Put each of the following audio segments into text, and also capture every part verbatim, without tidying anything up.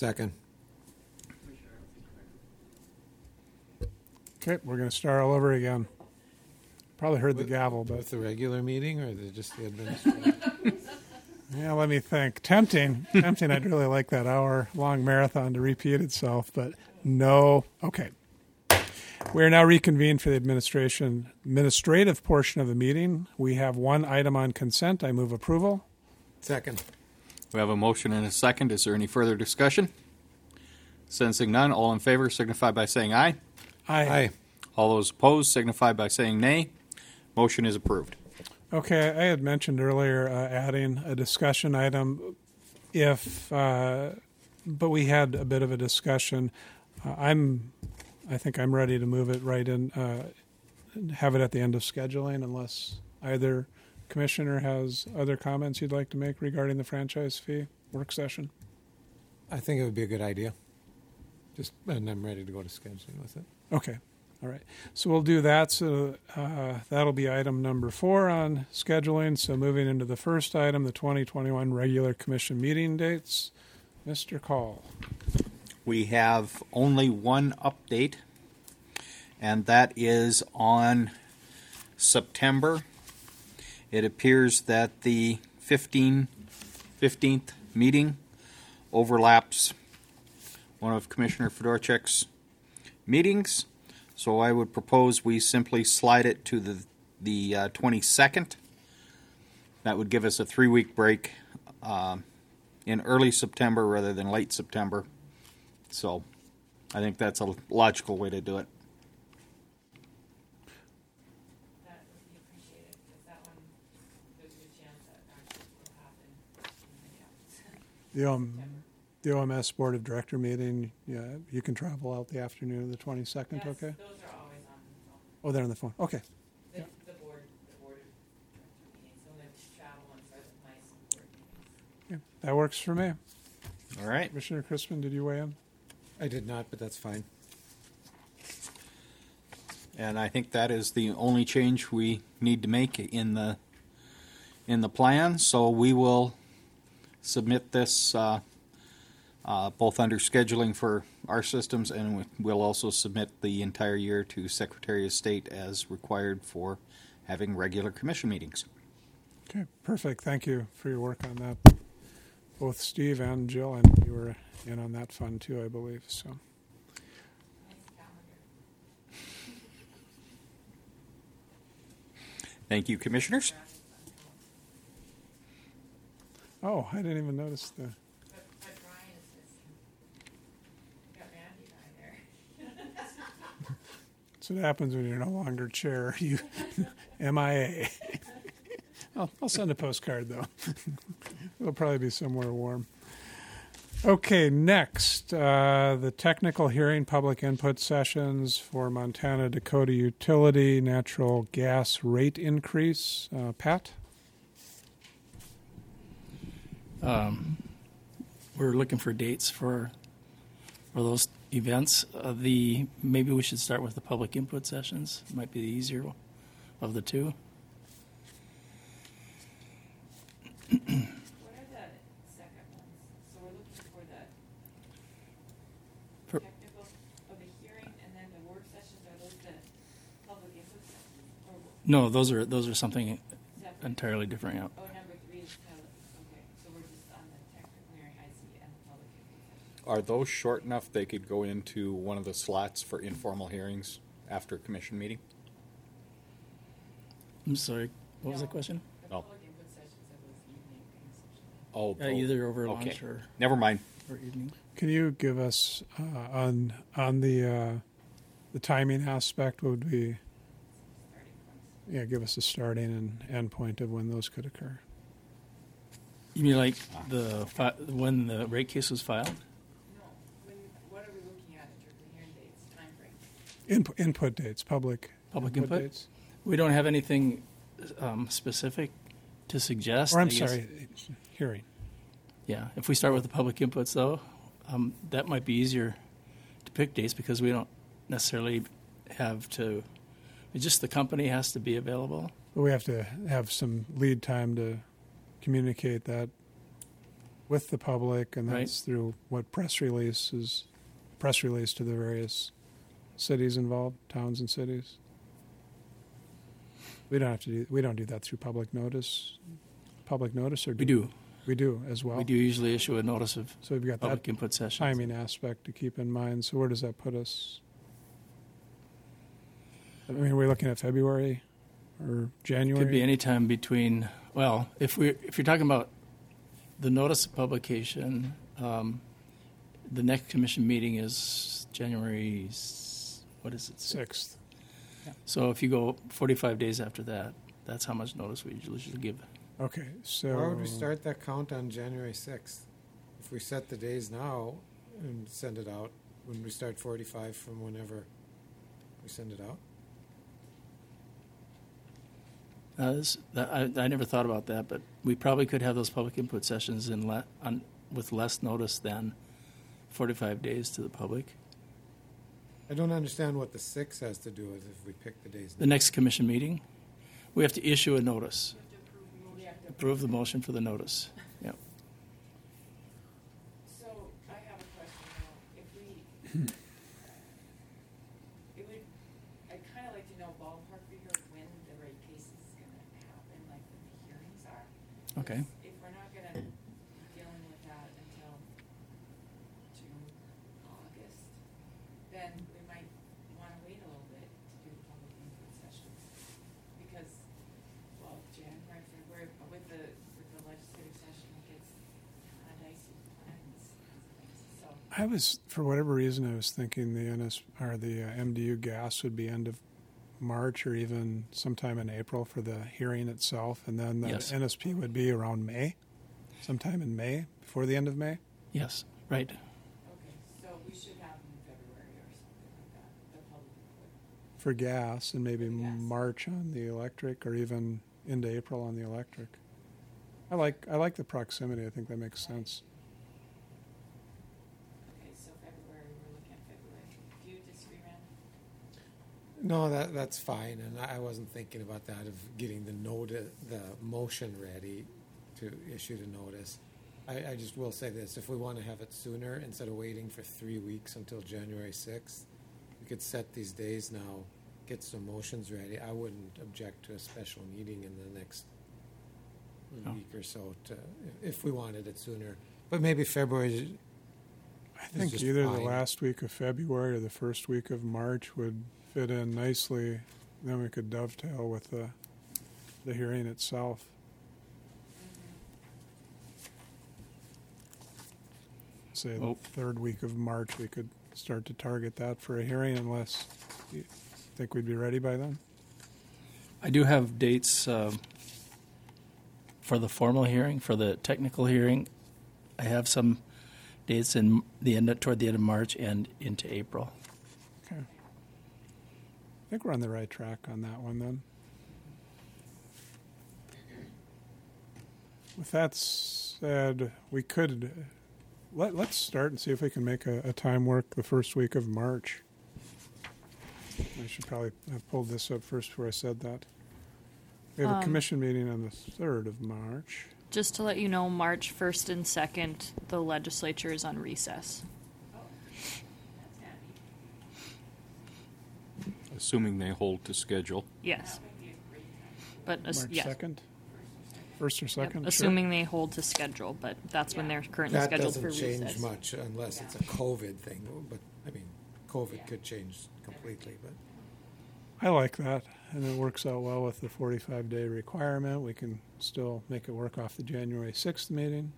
Second. Okay, we're going to start all over again. Probably heard the With- gavel, but With the regular meeting or the, just the administrative? yeah, let me think. Tempting, tempting. I'd really like that hour-long marathon to repeat itself, but no. Okay. We are now reconvened for the administration administrative portion of the meeting. We have one item on consent. I move approval. Second. We have a motion and a second. Is there any further discussion? Sensing none, all in favor signify by saying aye. Aye. Aye. All those opposed signify by saying nay. Motion is approved. Okay, I had mentioned earlier uh, adding a discussion item if, uh, but we had a bit of a discussion. Uh, I'm, I think I'm ready to move it right in, uh, have it at the end of scheduling unless either commissioner has other comments you'd like to make regarding the franchise fee work session. I think it would be a good idea. Just, and I'm ready to go to scheduling with it. Okay. All right. So we'll do that. So uh, that'll be item number four on scheduling. So moving into the first item, the twenty twenty-one regular commission meeting dates. Mister Call. We have only one update, and that is on September. It appears that the fifteenth meeting overlaps one of Commissioner Fedorchuk's meetings, so I would propose we simply slide it to the the uh, twenty-second. That would give us a three-week break uh, in early September rather than late September. So I think that's a logical way to do it. That would be appreciated, because that one, there's a good chance that actually will happen in the The, um, the O M S Board of Director meeting, yeah, you can travel out the afternoon of the twenty-second, Yes, okay? those are always on the phone. Oh, they're on the phone. Okay. The, the board, the board of director meetings, the only travel ones are the nice board meetings. Yeah, that works for me. All right. Commissioner Crispin, did you weigh in? I did not, but that's fine. And I think that is the only change we need to make in the in the plan. So we will submit this uh, uh, both under scheduling for our systems, and we- we'll also submit the entire year to Secretary of State as required for having regular commission meetings. Okay, perfect. Thank you for your work on that. Both Steve and Jill, and you were in on that fund too, I believe. So, Nice calendar. Thank you, Commissioners. oh, I didn't even notice the. But, but Brian is missing. You got Randy by there. That's what happens when you're no longer chair. You M I A. I'll, I'll send a postcard though. It'll probably be somewhere warm. Okay, next, uh, the technical hearing public input sessions for Montana Dakota Utility natural gas rate increase. Uh, Pat? Um, we're looking for dates for for those events. Uh, the maybe we should start with the public input sessions. Might be the easier of the two. What are the second ones? So we're looking for the For- technical of the hearing, and then the work sessions, are those the public input sessions? Or No, those are those are something separate? entirely different. Yeah. Oh, number three is kind of, okay, so we're just on the technical hearing, I see, and the public input session. Are those short enough they could go into one of the slots for informal hearings after a commission meeting? I'm sorry. What was the No. question? The Oh. public input sessions are those evening kind of sessions. Oh, Uh, either over okay. lunch or, Never mind. or evening. Can you give us uh, on on the uh, the timing aspect? Would be Starting points. yeah, give us a starting and end point of when those could occur. You mean like the fi- when the rate case was filed? No, when, what are we looking at in terms of hearing dates, timeframe? Input input dates, public Public input? dates. We don't have anything um, specific to suggest. Or I'm I guess. sorry, hearing. Yeah, if we start with the public inputs, though, um, that might be easier to pick dates because we don't necessarily have to. It's just the company has to be available. But we have to have some lead time to communicate that with the public, and Right. that's through what press releases, press release to the various cities involved, towns and cities. We don't have to do, we don't do that through public notice, public notice, or We do. We do as well. We do usually issue a notice of So we've got public that input sessions. timing aspect to keep in mind. So where does that put us? I mean, are we looking at February or January? Could be any time between, well, if we if you're talking about the notice of publication, um, the next commission meeting is January, s- what is it? Sixth. So if you go forty-five days after that, that's how much notice we usually should give. Okay, so Why would we start that count on January sixth? If we set the days now and send it out, when we start forty-five from whenever we send it out? Uh, this, that, I, I never thought about that, but we probably could have those public input sessions in le, on, with less notice than forty-five days to the public. I don't understand what the six has to do with if we pick the days. The next commission meeting, we have to issue a notice. We have to Approve the motion for the notice. Yep. So I have a question now. If we, it would, I'd kind of like to know ballpark figure of when the rate case is going to happen, like when the hearings are. Okay. If we're not going to be dealing with that until June, August, then we might want to wait a little bit to do the public input sessions. Because, well, January, February, with the, with the legislative session, it gets kind of dicey with plans and things, so. I was, for whatever reason, I was thinking the N S or the uh, M D U gas would be end of March or even sometime in April for the hearing itself, and then the Yes. N S P would be around May, sometime in May, before the end of May. Yes, right. Okay, so we should have them in February or something like that, the public input. For gas, and maybe For gas. March on the electric, or even into April on the electric. I like I like the proximity. I think that makes sense. Okay, so February, we're looking at February. Do you disagree, Rand? No, that, that's fine, and I I wasn't thinking about that, of getting the noti- the motion ready to issue the notice. I, I just will say this, if we want to have it sooner, instead of waiting for three weeks until January sixth, we could set these days now, get some motions ready. I wouldn't object to a special meeting in the next No. week or so to, if we wanted it sooner. But maybe February, I It's think just either the fine. last week of February or the first week of March would fit in nicely. Then we could dovetail with the the hearing itself. Say Well- the third week of March, we could start to target that for a hearing, unless you think we'd be ready by then. I do have dates um, for the formal hearing, for the technical hearing. I have some dates in the end, toward the end of March and into April. Okay. I think we're on the right track on that one then. With that said, we could let let's start and see if we can make a, a time work the first week of March. I should probably have pulled this up first before I said that. We have a Um, commission meeting on the third of March. Just to let you know, March first and second, the legislature is on recess. Oh, that's handy. Assuming they hold to schedule. Yes, That might be a great time. but as, March yes, second? First or Yep, second? Sure. assuming they hold to schedule, but that's when they're currently that scheduled for doesn't change recess. much unless it's a COVID thing, but, I mean, COVID could change completely, but. I like that, and it works out well with the forty-five day requirement. We can still make it work off the January sixth meeting.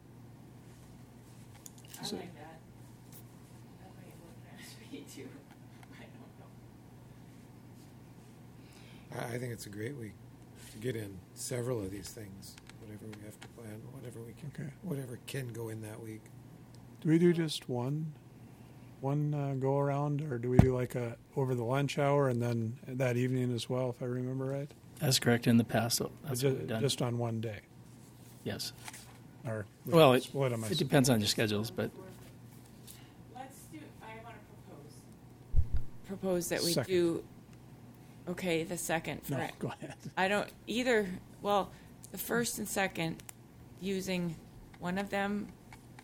I So- like that. That might work best for you too. I don't know. I, I think it's a great week to get in several of these things, whatever we have to plan, whatever we can, Okay. whatever can go in that week. Do we do just one, one uh, go around, or do we do like a over the lunch hour and then that evening as well, if I remember right? That's correct. In the past, so that's Ju- what we've done. Just on one day, Yes. or we Well, can it, split 'em, I it suppose. depends on your schedules, but Let's do, I want to propose. propose that we Second. do, okay, the second. For No, go ahead. I don't either, well, the first and second, using one of them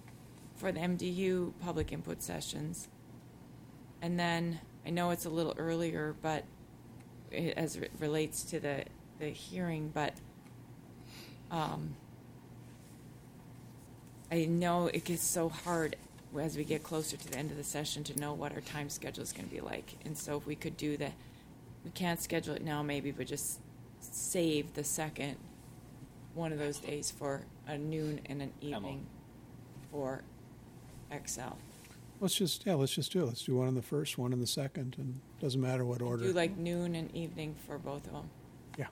for the M D U public input sessions. And then, I know it's a little earlier, but it, as it relates to the, the hearing, but um, I know it gets so hard as we get closer to the end of the session to know what our time schedule is going to be like. And so if we could do the, we can't schedule it now maybe, but just save the second one of those days for a noon and an evening for X L. Let's just, yeah, let's just do it. Let's do one in the first, one in the second, and doesn't matter what order. Do like noon and evening for both of them. Yeah.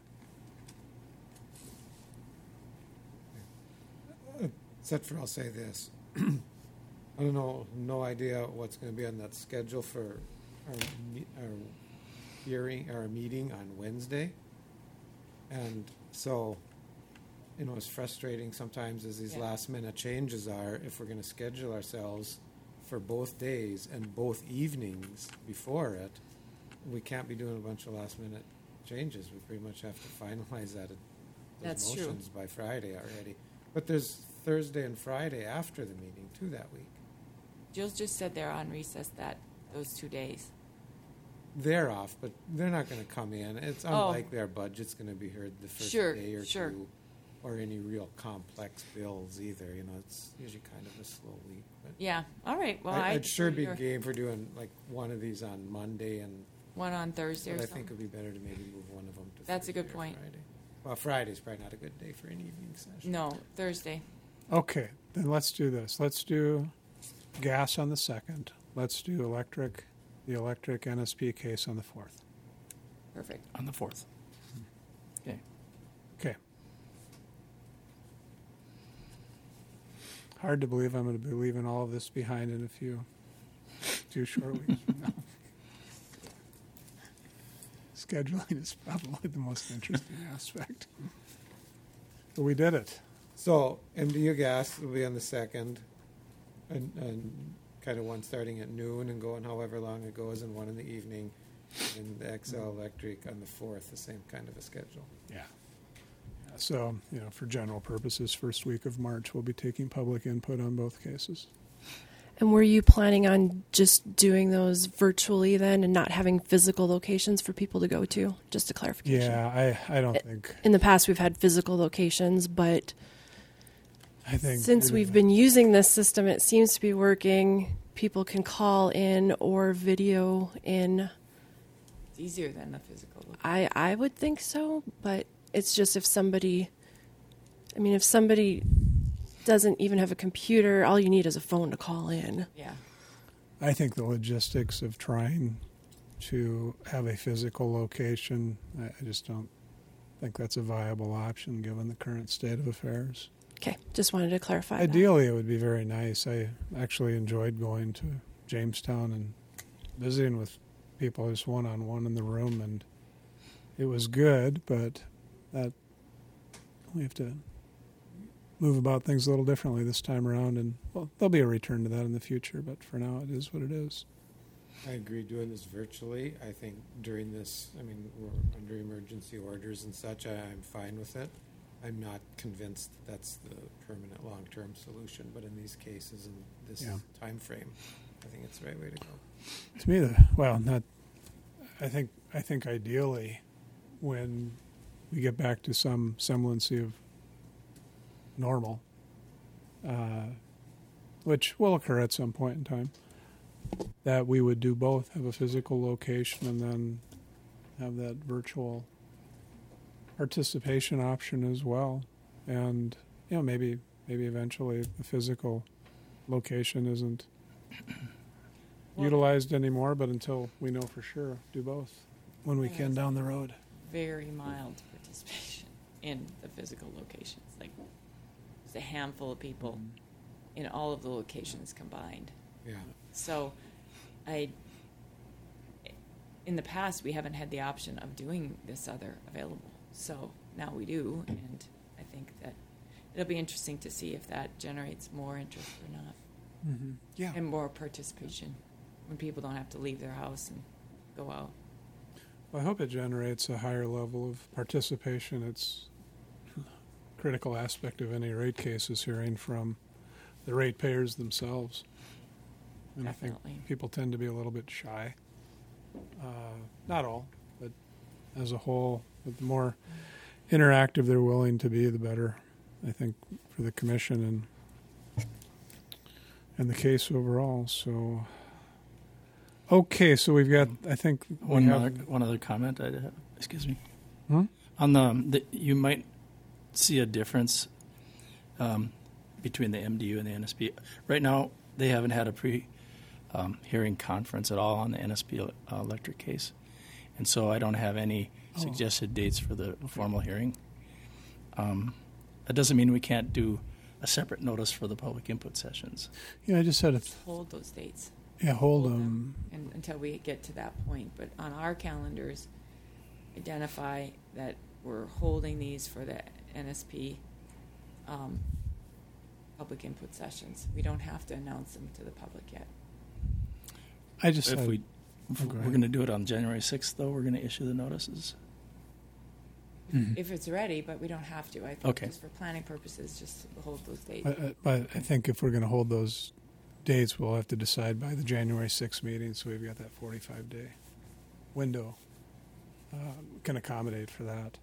Except for I'll say this. I don't know, no idea what's going to be on that schedule for our, me- our hearing, our meeting on Wednesday. And so, you know, as frustrating sometimes as these Yeah. last minute changes are, if we're going to schedule ourselves for both days and both evenings before it, we can't be doing a bunch of last minute changes. We pretty much have to finalize that, those That's true. motions by Friday already. But there's Thursday and Friday after the meeting too that week. Jill just said they're on recess that, those two days. They're off, but they're not going to come in. It's Oh. unlikely our budget's going to be heard the first Sure, day or sure. two, or any real complex bills either. You know, it's usually kind of a slow week. But Yeah, all right, well, I, I'd I'd sure be your- game for doing like one of these on Monday, and One on Thursday or but I something. think it'd be better to maybe move one of them to. That's a good Thursday or point. Friday. Well, Friday's probably not a good day for an evening session. No, Thursday. Okay, then let's do this. Let's do gas on the second. Let's do electric, the electric N S P case on the fourth. Perfect. On the fourth. Okay. Okay. Hard to believe I'm going to be leaving all of this behind in a few, two short weeks from now. Scheduling is probably the most interesting aspect. But we did it. So M D U gas will be on the second, and, and kind of one starting at noon and going however long it goes, and one in the evening, and the X L Electric on the fourth, the same kind of a schedule. Yeah. So, you know, for general purposes, first week of March, we'll be taking public input on both cases. And were you planning on just doing those virtually then and not having physical locations for people to go to? Just a clarification. Yeah, I, I don't It- think, In the past, we've had physical locations, but I think. since we're we've gonna- been using this system, it seems to be working. People can call in or video in. It's easier than the physical look. I, I would think so, but it's just if somebody, I mean, if somebody doesn't even have a computer, all you need is a phone to call in. Yeah. I think the logistics of trying to have a physical location, I, I just don't think that's a viable option given the current state of affairs. Okay, just wanted to clarify that. Ideally, it would be very nice. I actually enjoyed going to Jamestown and visiting with people just one-on-one in the room, and it was good, but that we have to move about things a little differently this time around, and well, there'll be a return to that in the future, but for now it is what it is. I agree doing this virtually. I think during this, I mean, we're under emergency orders and such, I, I'm fine with it. I'm not convinced that that's the permanent long-term solution, but in these cases and this Yeah. time frame, I think it's the right way to go. To me, the well, not. I think I think ideally, when we get back to some semblance of normal, uh, which will occur at some point in time, that we would do both, have a physical location and then have that virtual participation option as well. And you know, maybe maybe eventually the physical location isn't Well- utilized anymore, but until we know for sure, do both when we can down the road. Very mild participation in the physical locations. Like, just a handful of people in all of the locations combined. Yeah. So, I, in the past, we haven't had the option of doing this other available. So now we do, and I think that it'll be interesting to see if that generates more interest or not, Mm-hmm. Yeah. and more participation when people don't have to leave their house and go out. I hope it generates a higher level of participation. It's a critical aspect of any rate case is hearing from the ratepayers themselves. And I Definitely. think people tend to be a little bit shy. Uh, not all, but as a whole, but the more interactive they're willing to be, the better, I think, for the commission and and the case overall. So, okay, so we've got, I think, we One have, other, one other comment. I'd have, excuse me. Hmm? On the, the, you might see a difference um, between the M D U and the N S P. Right now, they haven't had a pre um, hearing conference at all on the N S P uh, electric case, and so I don't have any Oh. suggested dates for the formal hearing. Um, that doesn't mean we can't do a separate notice for the public input sessions. yeah, I just had a, th- Hold those dates. yeah, hold Hold them. and, until we get to that point. But on our calendars, identify that we're holding these for the N S P um, public input sessions. We don't have to announce them to the public yet. I just If had, we, if Oh, go we're ahead. going to do it on January sixth, though, we're going to issue the notices. If it's ready, but we don't have to. I think Okay. just for planning purposes, just hold those dates. But, uh, but I think if we're going to hold those dates, we'll have to decide by the January sixth meeting, so we've got that forty-five day window. Uh, can accommodate for that.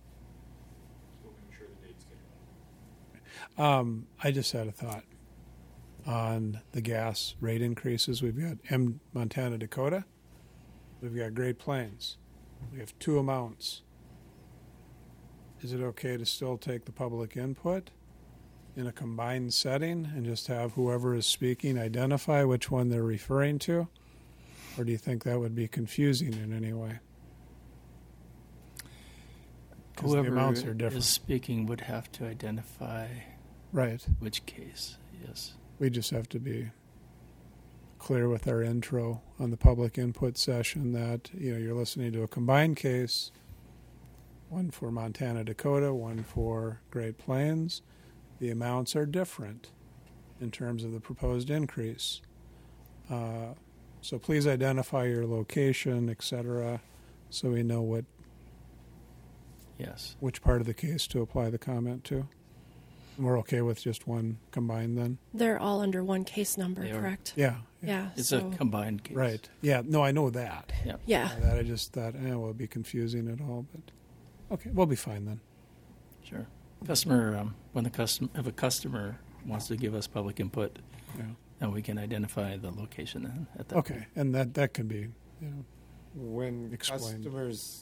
Um, I just had a thought on the gas rate increases. We've got M Montana Dakota. We've got Great Plains. We have two amounts. Is it okay to still take the public input in a combined setting and just have whoever is speaking identify which one they're referring to? Or do you think that would be confusing in any way? Because the Whoever amounts are different. is speaking would have to identify Right. which case. Yes. We just have to be clear with our intro on the public input session that, you know, you're listening to a combined case, one for Montana Dakota, one for Great Plains. The amounts are different in terms of the proposed increase. Uh, so please identify your location, et cetera, so we know what Yes. which part of the case to apply the comment to. And we're okay with just one combined then? They're all under one case number, They are. correct? Yeah. Yeah. It's so, a combined case. Right. Yeah. No, I know that. Yeah. yeah. Uh, that I just thought, eh, well, it'd be confusing at all, but okay, we'll be fine then. Sure. Customer, um, when the custom, if a customer wants to give us public input, Yeah. then we can identify the location then at that Okay, point. and that that can be, you know, When Explain. customers,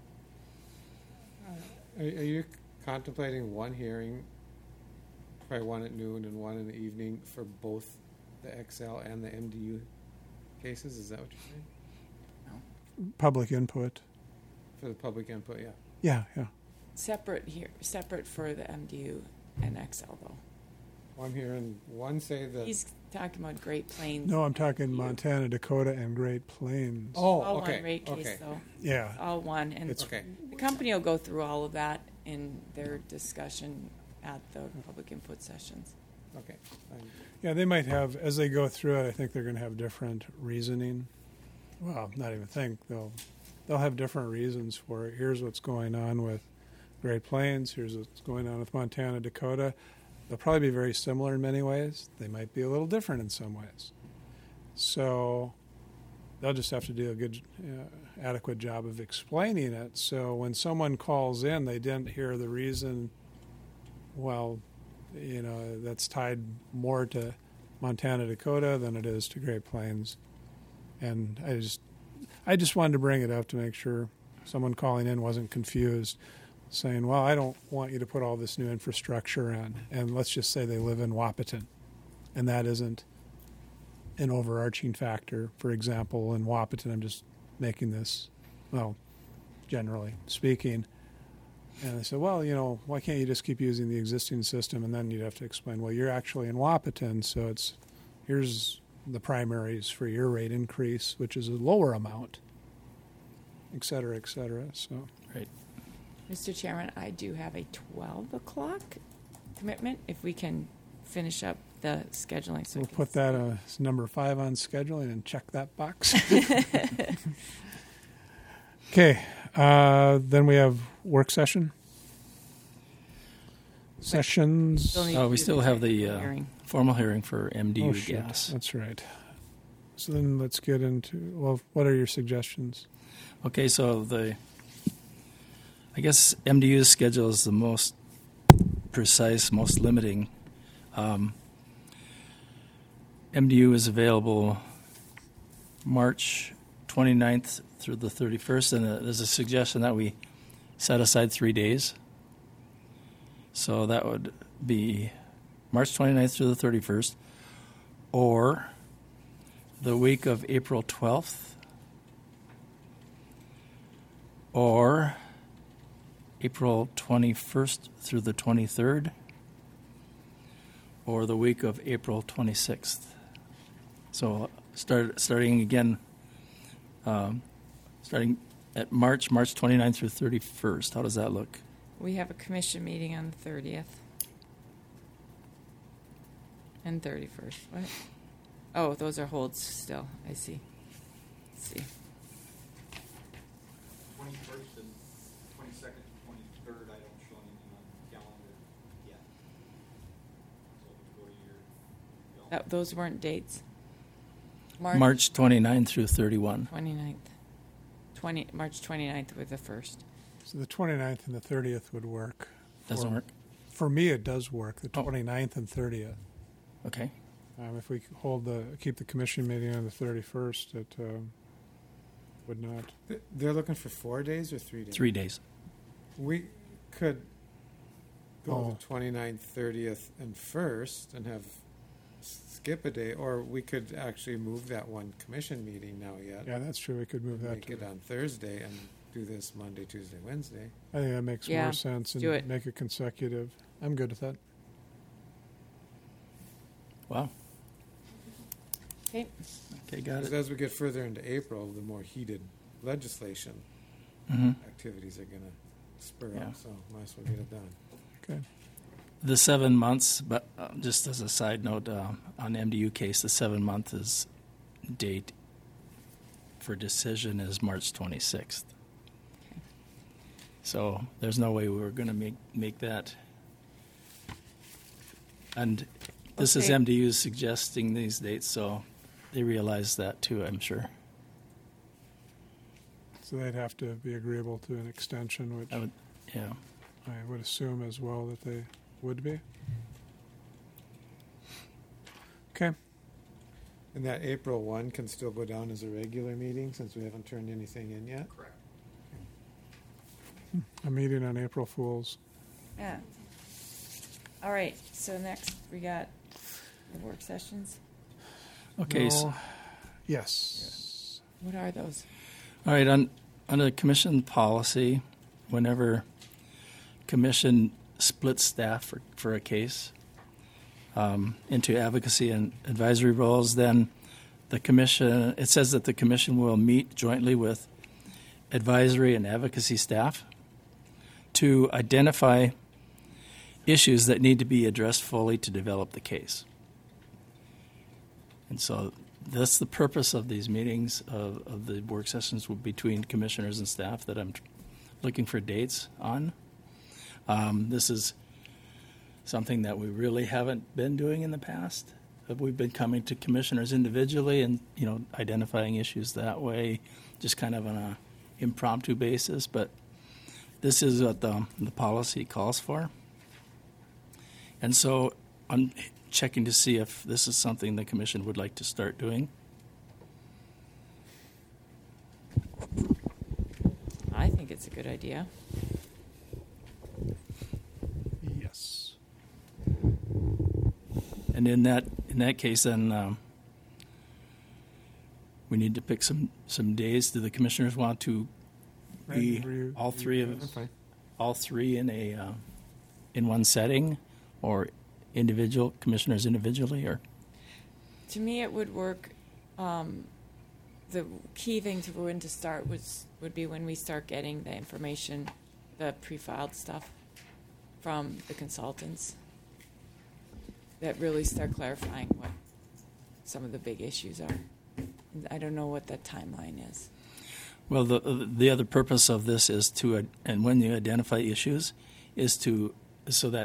uh, are, are you contemplating one hearing, probably one at noon and one in the evening for both the X L and the M D U cases? Is that what you're saying? public input. For the public input, yeah. Yeah, yeah. Separate here, separate for the M D U and X L though. Well, I'm hearing one say that. He's talking about Great Plains. No, I'm talking M D U. Montana, Dakota, and Great Plains. Oh, All okay. one rate case okay. though. Yeah. All one, and It's- Okay. the company will go through all of that in their discussion at the public input sessions. Okay. Fine. Yeah, they might have, as they go through it, I think they're going to have different reasoning. Well, not even think. They'll they'll have different reasons for it. Here's what's going on with Great Plains. Here's what's going on with Montana, Dakota. They'll probably be very similar in many ways. They might be a little different in some ways. So they'll just have to do a good, uh, adequate job of explaining it. So when someone calls in, they didn't hear the reason, well, you know, that's tied more to Montana, Dakota than it is to Great Plains. And I just, I just wanted to bring it up to make sure someone calling in wasn't confused, saying, well, I don't want you to put all this new infrastructure in. And let's just say they live in Wapaton. And that isn't an overarching factor. For example, in Wapaton, I'm just making this, well, generally speaking. And they said, well, you know, why can't you just keep using the existing system? And then you'd have to explain, well, you're actually in Wapaton, so it's, here's the primaries for your rate increase, which is a lower amount, et cetera, et cetera. So, Right. Mister Chairman, I do have a twelve o'clock commitment. If we can finish up the scheduling, so I we'll can put that uh, as number five on scheduling and check that box. Okay, uh, then we have work session. Sessions. Still need Uh, to we do still the have the technical uh, hearing. formal hearing for M D U Oh, shit. gas. That's right. So then let's get into, well, what are your suggestions? Okay, so the, I guess M D U's schedule is the most precise, most limiting. Um, M D U is available March twenty-ninth through the thirty-first, and uh, there's a suggestion that we set aside three days. So that would be March twenty-ninth through the thirty-first, or the week of April twelfth, or April twenty-first through the twenty-third, or the week of April twenty-sixth. So start starting again, um, starting at March, March twenty-ninth through thirty-first. How does that look? We have a commission meeting on the thirtieth. And thirty-first. What? Oh, those are holds still. I see. Let's see. twenty-first and twenty-second, twenty-third, I don't show anything on the calendar yet. So we go to your. That, those weren't dates. March twenty-ninth through thirty-one. twenty-ninth. twenty, March twenty-ninth were the first. So the twenty-ninth and the thirtieth would work. Doesn't For- work? For me, it does work, the Oh. twenty-ninth and thirtieth. Okay. Um, if we hold the, keep the commission meeting on the thirty-first, it um, would not. Th- They're looking for four days or three days? Three days. We could go Oh. the twenty-ninth, thirtieth, and first and have skip a day, or we could actually move that one commission meeting now yet. Yeah, that's true. We could move that Make to. it on Thursday and do this Monday, Tuesday, Wednesday. I think that makes Yeah, more sense and do it. make it consecutive. I'm good with that. Wow. Okay. Okay, got Because it. as we get further into April, the more heated legislation hmm activities are going to spur Yeah. up, so might as well get it done. Okay. The seven months, but uh, just as a side note, uh, on the M D U case, the seven month is date for decision is March twenty-sixth. So there's no way we were going to make make that. And this is Okay. M D U suggesting these dates, so they realize that too, I'm sure. So they'd have to be agreeable to an extension, which I would, yeah. I would assume as well that they would be. Okay. And that April one can still go down as a regular meeting since we haven't turned anything in yet? Correct. A meeting on April Fools. Yeah. All right. So next we got the work sessions. Okay. So, No. Yes. What are those? all right. On under the commission policy, whenever commission splits staff for, for a case um, into advocacy and advisory roles, then the commission, it says that the commission will meet jointly with advisory and advocacy staff to identify issues that need to be addressed fully to develop the case. And so that's the purpose of these meetings, of, of the work sessions between commissioners and staff that I'm tr- looking for dates on. Um, this is something that we really haven't been doing in the past. Uh, We've been coming to commissioners individually and, you know, identifying issues that way, just kind of on a impromptu basis. But this is what the, the policy calls for. And so I'm checking to see if this is something the commission would like to start doing. I think it's a good idea. Yes. And in that in that case, then um, we need to pick some, some days. Do the commissioners want to be Right, were you- all three of I'm fine. all three in a uh, in one setting, or individual commissioners individually, or To me, it would work. Um, the key thing to when to start was would be when we start getting the information, the pre-filed stuff from the consultants that really start clarifying what some of the big issues are. I don't know what that timeline is. well, the the other purpose of this is to, and when you identify issues, is to so that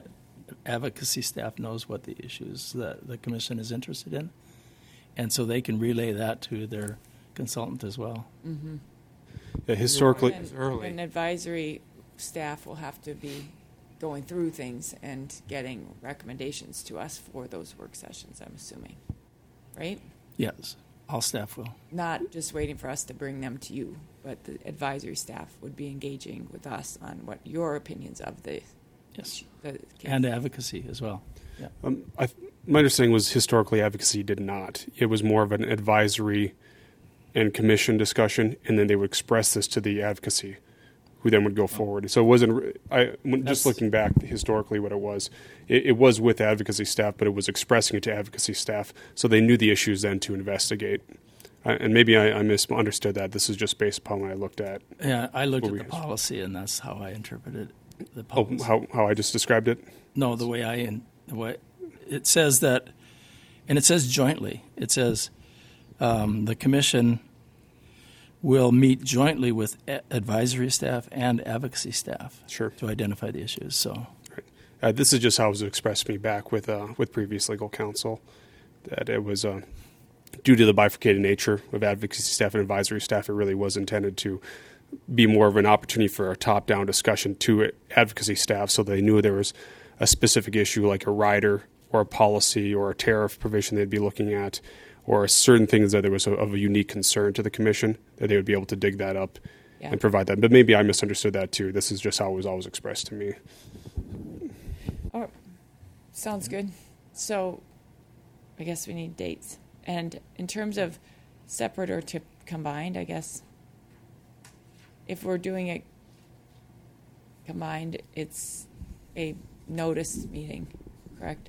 advocacy staff knows what the issues that the commission is interested in, and so they can relay that to their consultant as well. Mm-hmm. Yeah, historically, And, early. and advisory staff will have to be going through things and getting recommendations to us for those work sessions, I'm assuming, right? Yes, all staff will. Not just waiting for us to bring them to you, but the advisory staff would be engaging with us on what your opinions of the, Yes, the case. and advocacy as well. Yeah. um, I, my understanding was historically advocacy did not. It was more of an advisory and commission discussion, and then they would express this to the advocacy, who then would go forward. So it wasn't. I when, That's- just looking back historically, what it was, it, it was with advocacy staff, but it was expressing it to advocacy staff, so they knew the issues then to investigate. Uh, and maybe I, I misunderstood that. This is just based upon what I looked at. Yeah, I looked What at were the you- policy, and that's how I interpreted the Oh, policy. how how I just described it. No, the way I in the way it says that, and it says jointly. It says um, the commission will meet jointly with a- advisory staff and advocacy staff Sure. to identify the issues. So Uh, this is just how it was expressed to me back with uh, with previous legal counsel, that it was uh, due to the bifurcated nature of advocacy staff and advisory staff. It really was intended to be more of an opportunity for a top-down discussion to advocacy staff, so they knew there was a specific issue like a rider or a policy or a tariff provision they'd be looking at, or certain things that there was a, of a unique concern to the commission, that they would be able to dig that up Yeah. and provide that. But maybe I misunderstood that too. This is just how it was always expressed to me. Oh, sounds good. So I guess we need dates. And in terms of separate or to combined, I guess, if we're doing it combined, it's a notice meeting, correct?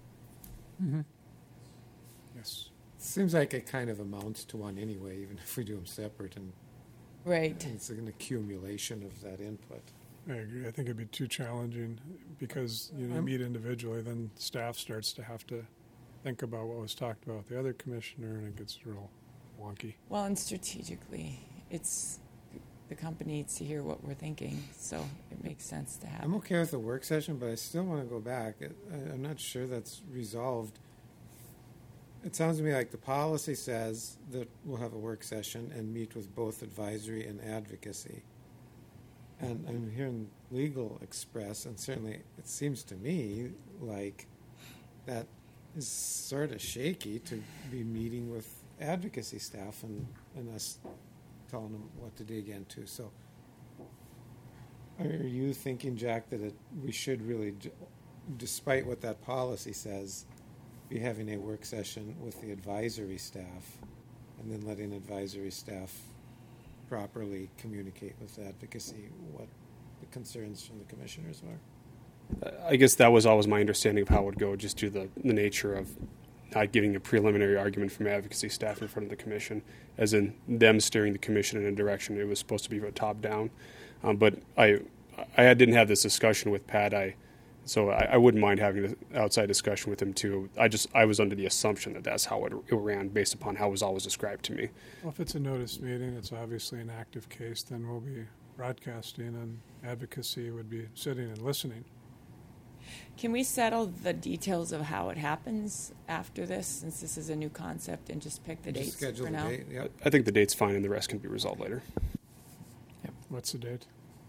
Yes. Seems like it kind of amounts to one anyway, even if we do them separate, and Right. it's an accumulation of that input. I agree. I think it'd be too challenging because you know, you I'm- meet individually, then staff starts to have to think about what was talked about with the other commissioner, and it gets real wonky. Well, and strategically, it's, the company needs to hear what we're thinking, so it makes sense to have. I'm okay with the work session, but I still want to go back. It- I- I'm not sure that's resolved. It sounds to me like the policy says that we'll have a work session and meet with both advisory and advocacy. And I'm hearing legal express, and certainly it seems to me like that is sort of shaky to be meeting with advocacy staff and, and us telling them what to dig into. So are you thinking, Jack, that it, we should really, d- despite what that policy says, be having a work session with the advisory staff and then letting advisory staff properly communicate with advocacy what the concerns from the commissioners were? I guess that was always my understanding of how it would go, just due to the, the nature of not giving a preliminary argument from advocacy staff in front of the commission, as in them steering the commission in a direction it was supposed to be top down. Um, but I, I didn't have this discussion with Pat. I, so I, I wouldn't mind having an outside discussion with him too. I just I was under the assumption that that's how it, it ran, based upon how it was always described to me. Well, if it's a notice meeting, it's obviously an active case, then we'll be broadcasting, and advocacy would be sitting and listening. Can we settle the details of how it happens after this, since this is a new concept, and just pick the Just dates schedule for the now? date, yep. I think the date's fine, and the rest can be resolved later. What's the date?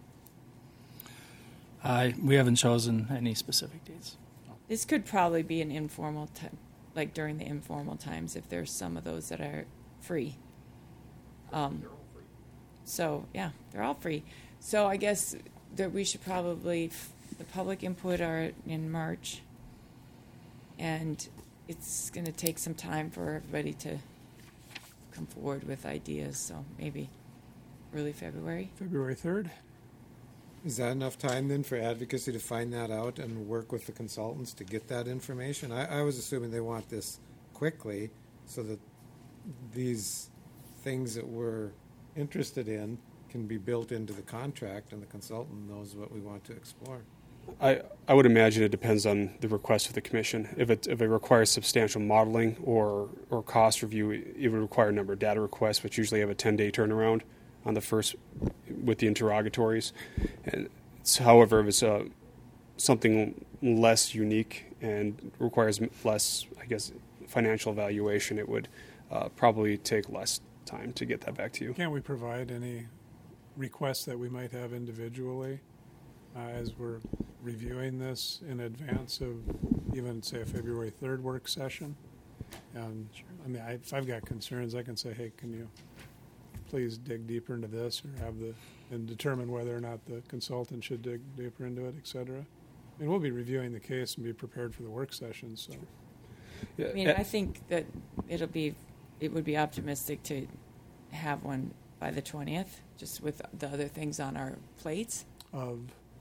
I we haven't chosen any specific dates. This could probably be an informal time, like during the informal times, if there's some of those that are free. Um, so yeah, they're all free. So I guess that we should probably, the public input are in March, and it's going to take some time for everybody to come forward with ideas. So maybe early February. February third? Is that enough time then for advocacy to find that out and work with the consultants to get that information? I, I was assuming they want this quickly so that these things that we're interested in can be built into the contract and the consultant knows what we want to explore. I, I would imagine it depends on the request of the commission. If it if it requires substantial modeling or or cost review, it would require a number of data requests, which usually have a ten-day turnaround on the first with the interrogatories. And so, however, if it's a something less unique and requires m- less, I guess, financial evaluation, it would uh, probably take less time to get that back to you. Can't we provide any requests that we might have individually uh, as we're reviewing this in advance of even, say, a February third work session? And I mean, I, if I've got concerns, I can say, hey, can you please dig deeper into this, or have the, and determine whether or not the consultant should dig deeper into it, et cetera. And we'll be reviewing the case and be prepared for the work session, so. Yeah, I mean, uh, I think that it'll be, it would be optimistic to have one by the twentieth, just with the other things on our plates, Of,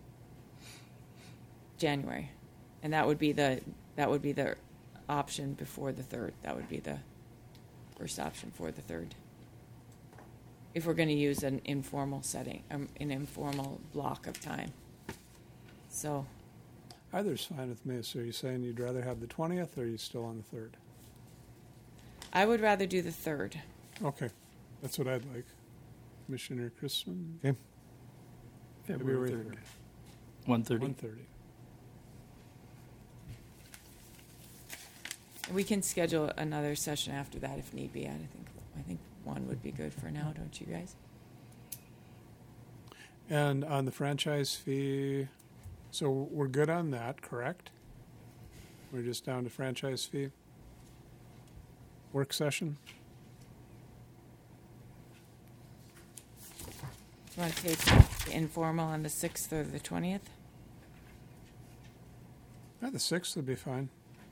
January. And that would be the, that would be the option before the third. That would be the first option for the third. If we're going to use an informal setting, um, an informal block of time. So, either's fine with me. So you're saying you'd rather have the twentieth, or are you still on the third? I would rather do the third. Okay, that's what I'd like. Commissioner Chrisman? Okay. February third. one thirty. one thirty. We can schedule another session after that if need be. I think, I think one would be good for now, don't you guys? And on the franchise fee, so we're good on that, correct? We're just down to franchise fee? Work session? You want to take the informal on the sixth or the twentieth? Yeah, the sixth would be fine.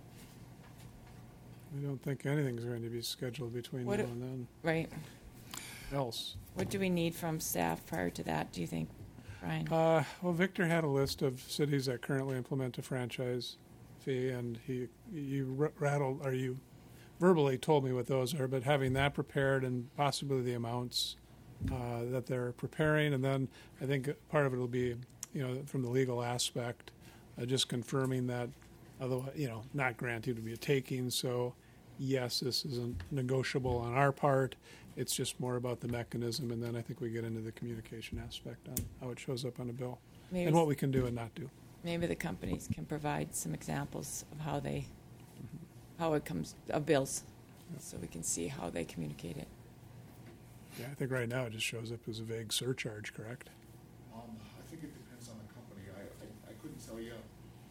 I don't think anything's going to be scheduled between What now do- and then. Right. Else. What do we need from staff prior to that, do you think, Brian? Uh, well, Victor had a list of cities that currently implement a franchise fee, and he you r- rattled, or you verbally told me what those are. But having that prepared and possibly the amounts uh, that they're preparing, and then I think part of it will be, you know, from the legal aspect, uh, just confirming that, otherwise, you know, not granted to be a taking. So, yes, this isn't negotiable on our part. It's just more about the mechanism, and then I think we get into the communication aspect on how it shows up on a bill Maybe, and what we can do and not do. maybe the companies can provide some examples of how they, how it comes, of bills, so we can see how they communicate it. Yeah, I think right now it just shows up as a vague surcharge, correct? Um, I think it depends on the company. I, I, I couldn't tell you.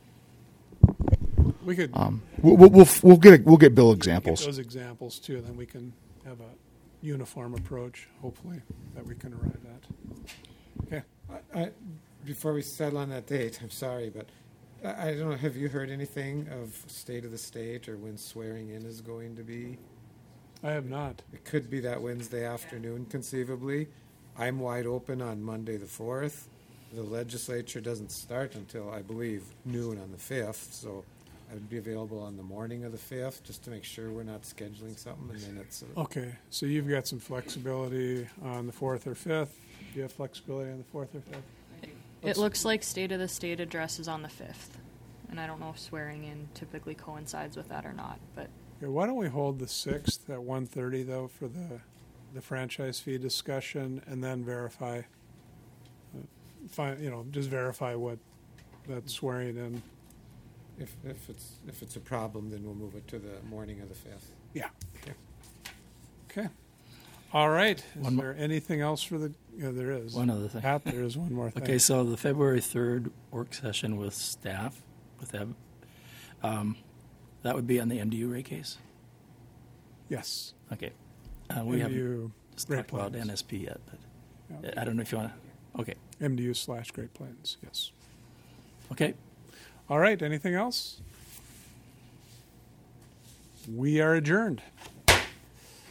We could Um, we'll, we'll, we'll, we'll get, we'll get bill get examples. those examples too, and then we can have a uniform approach, hopefully, that we can arrive at. Okay. I, I, before we settle on that date, I'm sorry, but I, I don't know. Have you heard anything of state of the state or when swearing in is going to be? I have not. It could be that Wednesday afternoon, conceivably. I'm wide open on Monday the fourth. The legislature doesn't start until, I believe, noon on the fifth, so I would be available on the morning of the fifth, just to make sure we're not scheduling something, and then it's. A, Okay, so you've got some flexibility on the fourth or fifth. Do you have flexibility on the fourth or fifth? It looks like State of the State address is on the fifth. And I don't know if swearing in typically coincides with that or not, but Okay, why don't we hold the sixth at one thirty though for the the franchise fee discussion, and then verify. Uh, find, you know, just verify what that swearing in. if, if it's if it's a problem, then we'll move it to the morning of the fifth. Yeah. Okay. All right. Is One mo- there anything else for the? Yeah, there is. One other thing. Pat, there is one more thing. Okay, so the February third work session with staff, with them, um, that would be on the M D U rate case? Yes. Okay. Uh, we haven't M D U just Great talked about Plains. N S P yet, but Yeah. I don't know if you want to, okay, M D U slash Great Plains. Yes. okay. All right. Anything else? We are adjourned.